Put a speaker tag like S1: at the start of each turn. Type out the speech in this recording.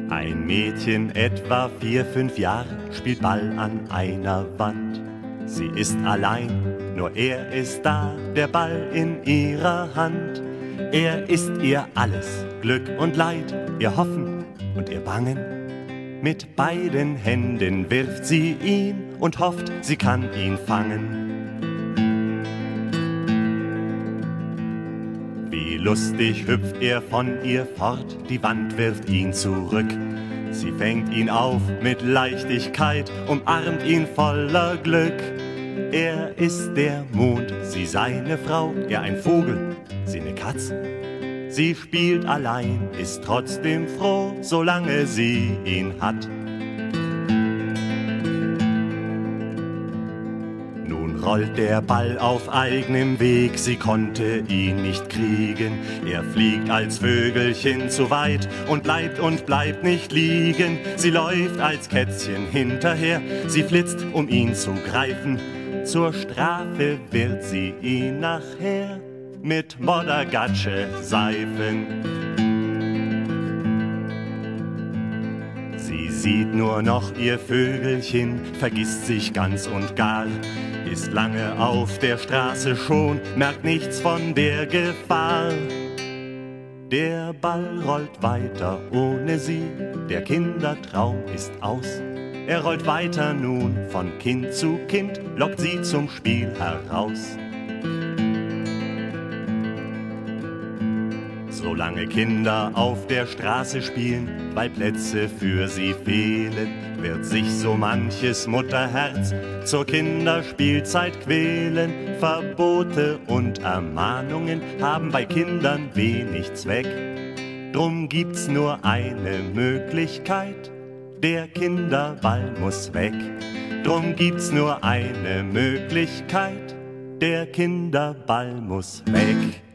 S1: Ein Mädchen, etwa 4, 5 Jahre, spielt Ball an einer Wand. Sie ist allein, nur er ist da, der Ball in ihrer Hand. Er ist ihr alles, Glück und Leid, ihr Hoffen und ihr Bangen. Mit beiden Händen wirft sie ihn und hofft, sie kann ihn fangen. Wie lustig hüpft er von ihr fort, die Wand wirft ihn zurück. Sie fängt ihn auf mit Leichtigkeit, umarmt ihn voller Glück. Er ist der Mond, sie seine Frau, er ein Vogel, sie eine Katze. Sie spielt allein, ist trotzdem froh, solange sie ihn hat. Nun rollt der Ball auf eigenem Weg, sie konnte ihn nicht kriegen. Er fliegt als Vögelchen zu weit und bleibt nicht liegen. Sie läuft als Kätzchen hinterher, sie flitzt, um ihn zu greifen. Zur Strafe wird sie ihn nachher mit Moddergatsche seifen. Sie sieht nur noch ihr Vögelchen, vergisst sich ganz und gar, ist lange auf der Straße schon, merkt nichts von der Gefahr. Der Ball rollt weiter ohne sie, der Kindertraum ist aus. Er rollt weiter nun von Kind zu Kind, lockt sie zum Spiel heraus. Solange Kinder auf der Straße spielen, weil Plätze für sie fehlen, wird sich so manches Mutterherz zur Kinderspielzeit quälen. Verbote und Ermahnungen haben bei Kindern wenig Zweck. Drum gibt's nur eine Möglichkeit: der Kinderball muss weg. Drum gibt's nur eine Möglichkeit: der Kinderball muss weg.